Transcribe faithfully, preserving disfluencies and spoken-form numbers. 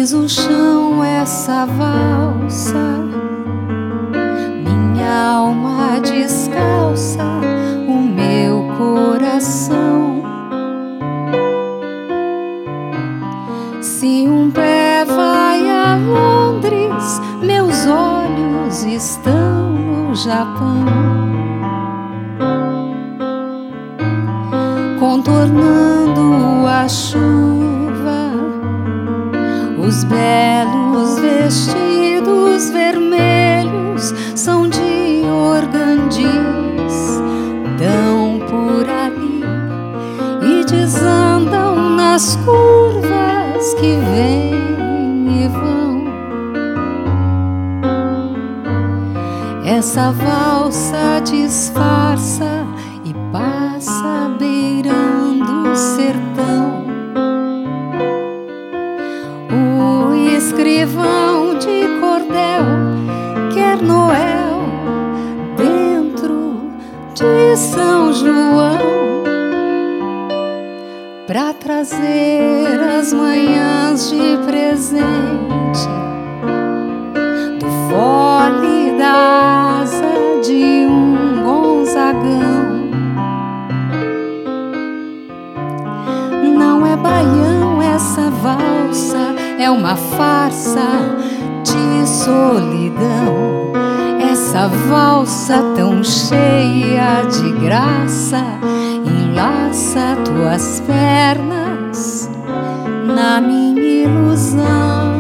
Diz o chão essa valsa, minha alma descalça, o meu coração. Se um pé vai a Londres, meus olhos estão no Japão, contornando a chuva, os belos vestidos vermelhos são de organdis, dão por ali e desandam nas curvas que vêm e vão. Essa valsa disfarça e passa beirando o sertão. O escrivão de cordel quer Noel dentro de São João, pra trazer as manhãs de presente do fole da asa de um Gonzagão. Não é baião essa valsa, é uma farsa de solidão. Essa valsa tão cheia de graça enlaça tuas pernas na minha ilusão.